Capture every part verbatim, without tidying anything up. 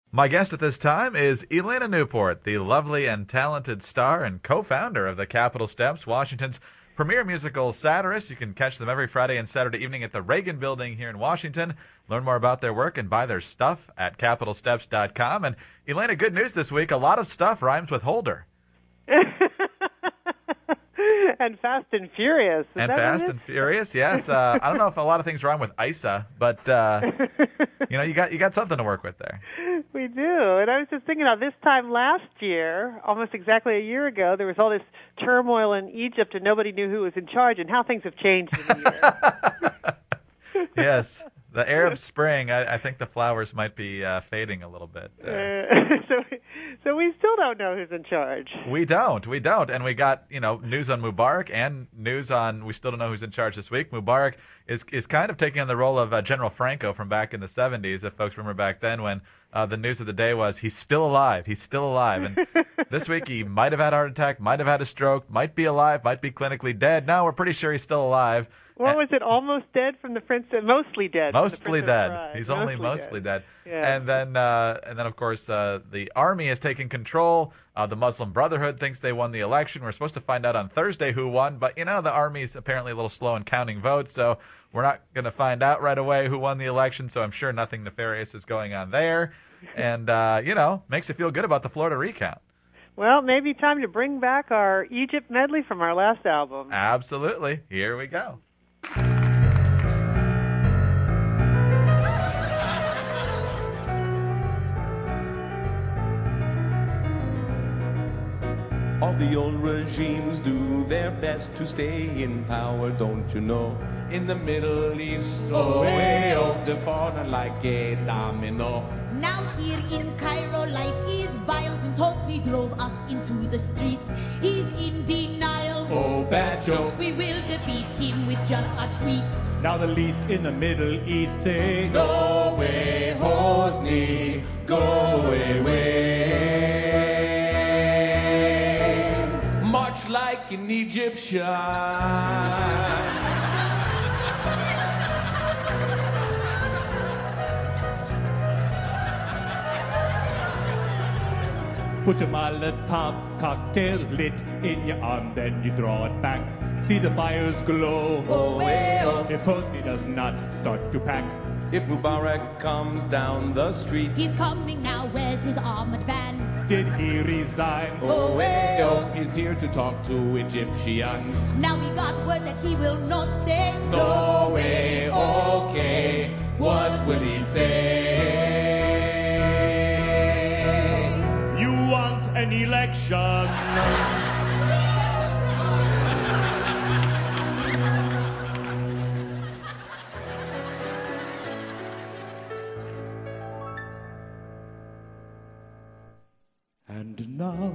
My guest at this time is Elena Newport, the lovely and talented star and co-founder of the Capitol Steps, Washington's premier musical satirist. You can catch them every Friday and Saturday evening at the Reagan Building here in Washington. Learn more about their work and buy their stuff at capitol steps dot com. And Elena, good news this week. A lot of stuff rhymes with Holder. And Fast and Furious. Is and Fast and Furious, yes. Uh, I don't know if a lot of things rhyme with Isa, but uh, you know, you got you got something to work with there. We do. And I was just thinking of this time last year, almost exactly a year ago, there was all this turmoil in Egypt and nobody knew who was in charge, and how things have changed in a year. Yes. The Arab Spring, I, I think the flowers might be uh, fading a little bit. Uh, so, so we still don't know who's in charge. We don't. We don't. And we got, you know, news on Mubarak and news on, we still don't know who's in charge this week. Mubarak is is kind of taking on the role of uh, General Franco from back in the seventies, if folks remember back then when uh, the news of the day was he's still alive. He's still alive. And this week he might have had a heart attack, might have had a stroke, might be alive, might be clinically dead. No, we're pretty sure he's still alive. What was it? Almost dead from the Prince? Mostly dead. Mostly dead. He's only mostly, mostly dead. dead. Yeah. And then, uh, and then, of course, uh, the army has taken control. Uh, the Muslim Brotherhood thinks they won the election. We're supposed to find out on Thursday who won, but you know the army's apparently a little slow in counting votes, so we're not going to find out right away who won the election. So I'm sure nothing nefarious is going on there, and uh, you know, makes you feel good about the Florida recount. Well, maybe time to bring back our Egypt medley from our last album. Absolutely. Here we go. All the old regimes do their best to stay in power, don't you know? In the Middle East, oh, way oh, they fall like a domino. Now here in Cairo, life is vile since Hosni drove us into the streets. He's in denial. Oh, bad joke. We will defeat him with just our tweets. Now the least in the Middle East say, no way, Hosni, go away. Much like an Egyptian. Put a Molotov cocktail lit in your arm, then you draw it back. See the fires glow. Oh, way, oh. If Hosni does not start to pack. If Mubarak comes down the street. He's coming now, where's his armored van? Did he resign? Oh, way, oh. He's here to talk to Egyptians. Now we got word that he will not stay. No way, okay. What will he say? You want an election? And now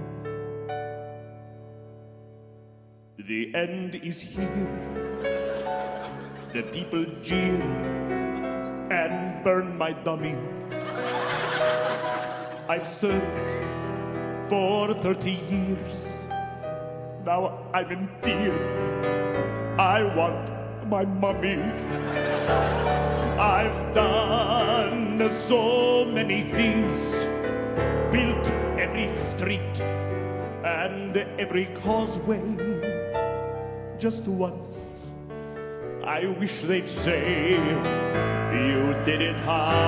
the end is here. The people jeer and burn my dummy. I've served for thirty years. Now I'm in tears. I want my mummy. I've done so many things. Built every street and every causeway. Just once, I wish they'd say you did it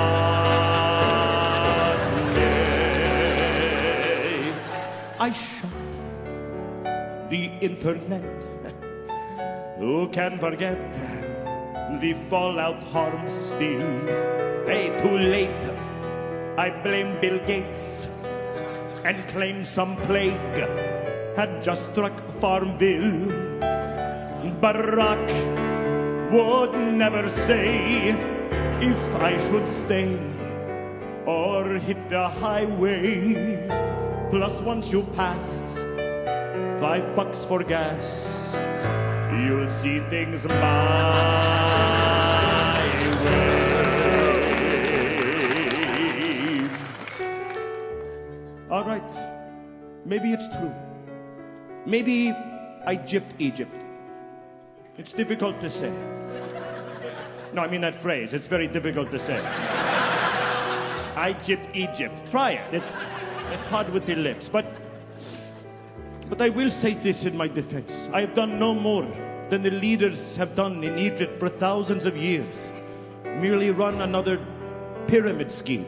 Hosni. I shut the internet. Who can forget the fallout harm still? Hey, too late. I blame Bill Gates and claim some plague had just struck Farmville. Barack would never say if I should stay or hit the highway. Plus once you pass five bucks for gas, you'll see things my way. All right, maybe it's true. Maybe I gypped Egypt. It's difficult to say. No, I mean that phrase. It's very difficult to say. Egypt, Egypt. Try it. It's, it's hard with the lips. But, but I will say this in my defense. I have done no more than the leaders have done in Egypt for thousands of years. Merely run another pyramid scheme.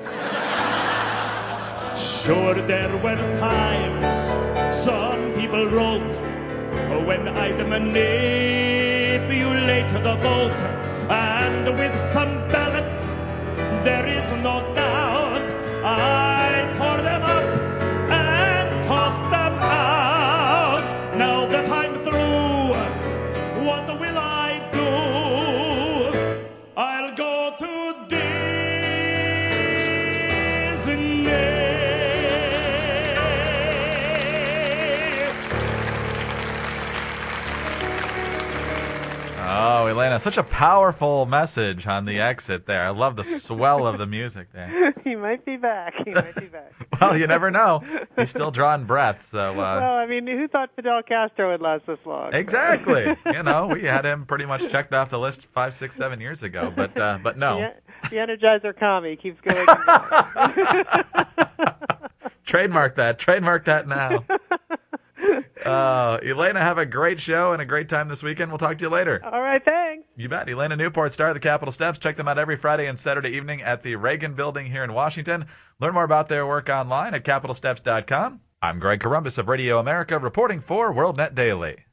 Sure, there were times some people wrote when I'd manipulate the vote, and with some ballots, there is no doubt, I tore them up and tossed them out. Now that I'm through, what will I do? I'll go to Disney. Oh, Elena, such a powerful message on the exit there. I love the swell of the music there. He might be back. He might be back. Well, you never know. He's still drawing breath. So, uh, well, I mean, who thought Fidel Castro would last this long? Exactly. You know, we had him pretty much checked off the list five, six, seven years ago. But uh, but no. The, the Energizer commie keeps going. Trademark that. Trademark that now. Uh, Elena, have a great show and a great time this weekend. We'll talk to you later. All right, thanks. You bet. Elena Newport, star of the Capitol Steps. Check them out every Friday and Saturday evening at the Reagan Building here in Washington. Learn more about their work online at capitol steps dot com. I'm Greg Columbus of Radio America, reporting for WorldNet Daily.